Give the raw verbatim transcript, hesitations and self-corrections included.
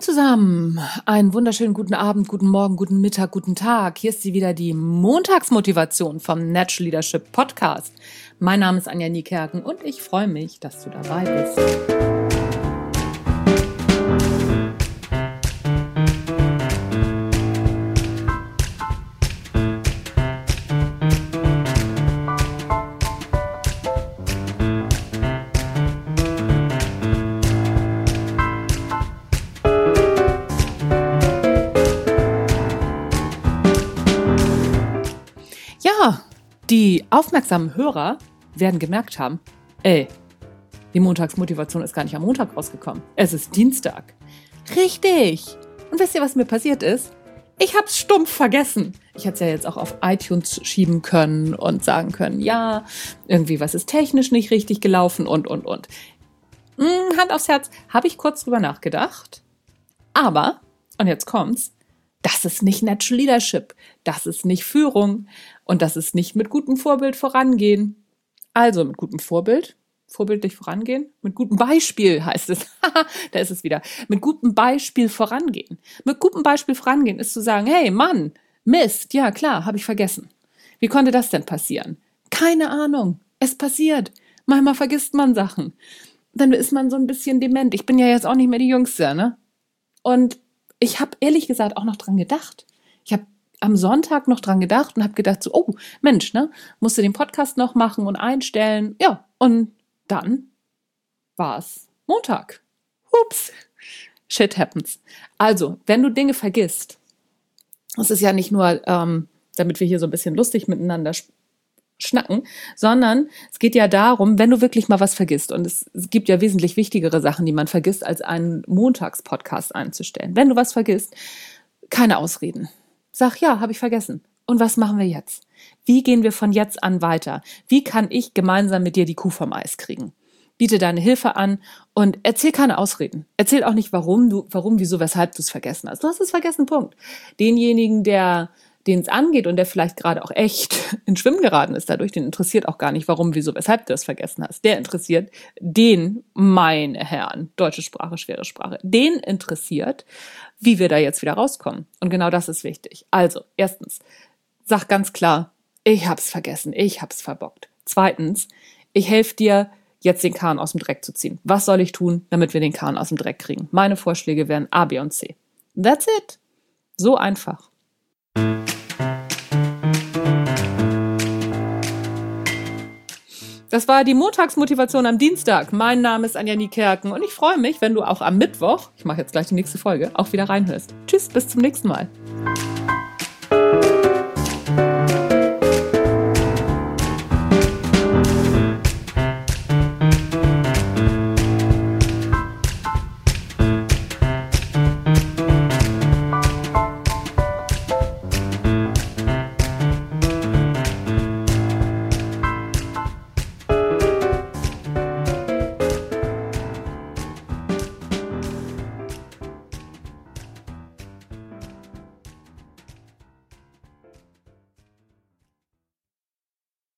zusammen, einen wunderschönen guten Abend, guten Morgen, guten Mittag, guten Tag. Hier ist sie wieder, die Montagsmotivation vom Natural Leadership Podcast. Mein Name ist Anja Niekerken und ich freue mich, dass du dabei bist. Ja, die aufmerksamen Hörer werden gemerkt haben, ey, die Montagsmotivation ist gar nicht am Montag rausgekommen. Es ist Dienstag. Richtig. Und wisst ihr, was mir passiert ist? Ich hab's stumpf vergessen. Ich hätte es ja jetzt auch auf iTunes schieben können und sagen können, ja, irgendwie was ist technisch nicht richtig gelaufen und, und, und. Hm, Hand aufs Herz, habe ich kurz drüber nachgedacht. Aber, und jetzt kommt's, das ist nicht Natural Leadership, das ist nicht Führung und das ist nicht mit gutem Vorbild vorangehen. Also mit gutem Vorbild, vorbildlich vorangehen, mit gutem Beispiel heißt es, da ist es wieder, mit gutem Beispiel vorangehen. Mit gutem Beispiel vorangehen ist zu sagen, hey Mann, Mist, ja klar, habe ich vergessen. Wie konnte das denn passieren? Keine Ahnung, es passiert. Manchmal vergisst man Sachen. Dann ist man so ein bisschen dement. Ich bin ja jetzt auch nicht mehr die Jüngste, ne? Und ich habe ehrlich gesagt auch noch dran gedacht. Ich habe am Sonntag noch dran gedacht und habe gedacht so, oh Mensch, ne, musst du den Podcast noch machen und einstellen. Ja, und dann war es Montag. Ups, shit happens. Also, wenn du Dinge vergisst, das ist ja nicht nur, ähm, damit wir hier so ein bisschen lustig miteinander sch- schnacken, sondern es geht ja darum, wenn du wirklich mal was vergisst, und es, es gibt ja wesentlich wichtigere Sachen, die man vergisst, als einen Montagspodcast einzustellen. Wenn du was vergisst, keine Ausreden. Sag, ja, habe ich vergessen. Und was machen wir jetzt? Wie gehen wir von jetzt an weiter? Wie kann ich gemeinsam mit dir die Kuh vom Eis kriegen? Biete deine Hilfe an und erzähl keine Ausreden. Erzähl auch nicht, warum du, warum, wieso, weshalb du es vergessen hast. Du hast es vergessen, Punkt. Denjenigen, der den es angeht und der vielleicht gerade auch echt in Schwimmen geraten ist dadurch, den interessiert auch gar nicht, warum, wieso, weshalb du es vergessen hast. Der interessiert den, meine Herren, deutsche Sprache, schwere Sprache, den interessiert, wie wir da jetzt wieder rauskommen. Und genau das ist wichtig. Also, erstens, sag ganz klar, ich hab's vergessen, ich hab's verbockt. Zweitens, ich helfe dir, jetzt den Kahn aus dem Dreck zu ziehen. Was soll ich tun, damit wir den Kahn aus dem Dreck kriegen? Meine Vorschläge wären A, B und C. That's it. So einfach. Das war die Montagsmotivation am Dienstag. Mein Name ist Anja Niekerken und ich freue mich, wenn du auch am Mittwoch, ich mache jetzt gleich die nächste Folge, auch wieder reinhörst. Tschüss, bis zum nächsten Mal.